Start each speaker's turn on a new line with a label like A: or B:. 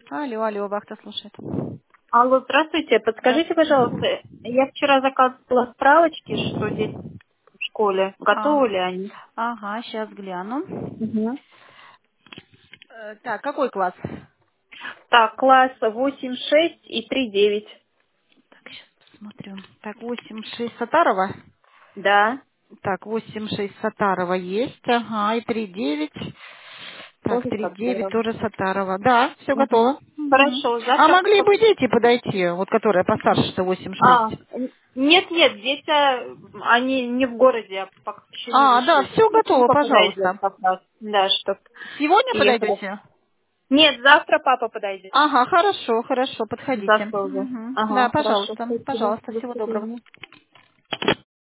A: Алло, алло, вахта слушает.
B: Алло, здравствуйте. Подскажите,
A: Здравствуйте.
B: пожалуйста, я вчера заказывала справочки, что дети в школе.
A: А,
B: Готовы ли они?
A: ага, сейчас гляну.
B: Мгм.
A: Так, какой класс?
B: Так, класс 8-6 и 3-9.
A: Так, сейчас посмотрю. Так, 8-6 Сатарова.
B: Да,
A: Так, 8-6 Сатарова есть. Ага, и 3-9. Так,
B: тоже
A: 3-9
B: готово.
A: тоже Сатарова. Да, все
B: Мгм.
A: готово. Мгм.
B: Хорошо,
A: А
B: завтра...
A: могли бы дети подойти, вот которые постарше, что 8-6?
B: Нет, дети, они не в городе, а пока еще не
A: А, да,
B: вышли.
A: все готово,
B: Папа подойдет
A: пожалуйста.
B: как раз, да, чтоб
A: Сегодня
B: ехали.
A: подойдете?
B: Нет, завтра папа подойдет.
A: Ага, хорошо, хорошо, подходите.
B: Завтра уже.
A: Мгм. Да,
B: Ага, хорошо,
A: пожалуйста,
B: спасибо.
A: пожалуйста,
B: До
A: всего доброго.
B: свидания.